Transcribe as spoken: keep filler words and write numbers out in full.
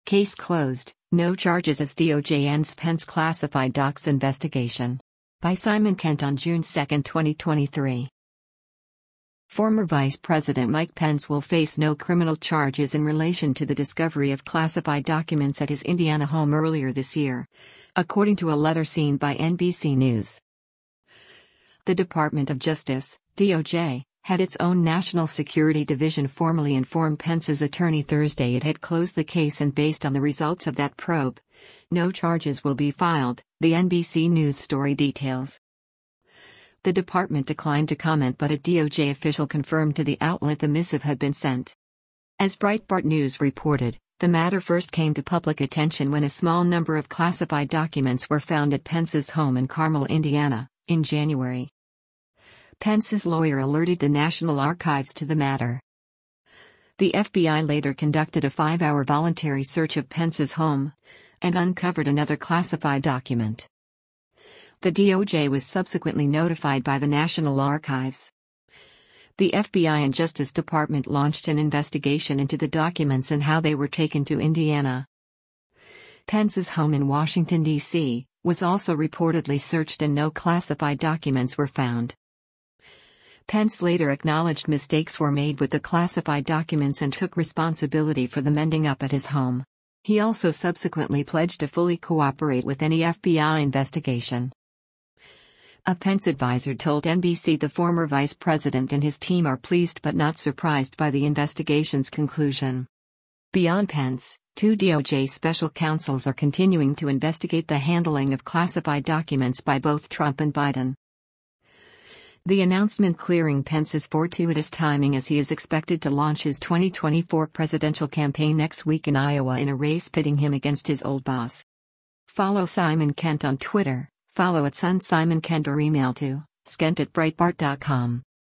Case closed, no charges as D O J ends Pence classified docs investigation. By Simon Kent on June second, twenty twenty-three. Former Vice President Mike Pence will face no criminal charges in relation to the discovery of classified documents at his Indiana home earlier this year, according to a letter seen by N B C News. The Department of Justice, D O J, had its own National Security Division formally inform Pence's attorney Thursday it had closed the case, and based on the results of that probe, no charges will be filed, the N B C News story details. The department declined to comment, but a D O J official confirmed to the outlet the missive had been sent. As Breitbart News reported, the matter first came to public attention when a small number of classified documents were found at Pence's home in Carmel, Indiana, in January. Pence's lawyer alerted the National Archives to the matter. The F B I later conducted a five-hour voluntary search of Pence's home and uncovered another classified document. The D O J was subsequently notified by the National Archives. The F B I and Justice Department launched an investigation into the documents and how they were taken to Indiana. Pence's home in Washington, D C, was also reportedly searched and no classified documents were found. Pence later acknowledged mistakes were made with the classified documents and took responsibility for them ending up at his home. He also subsequently pledged to fully cooperate with any F B I investigation. A Pence advisor told N B C the former vice president and his team are pleased but not surprised by the investigation's conclusion. Beyond Pence, two D O J special counsels are continuing to investigate the handling of classified documents by both Trump and Biden. The announcement clearing Pence is fortuitous timing, as he is expected to launch his twenty twenty-four presidential campaign next week in Iowa in a race pitting him against his old boss. Follow Simon Kent on Twitter, follow at Son Simon Kent, or email to skent at breitbart dot com.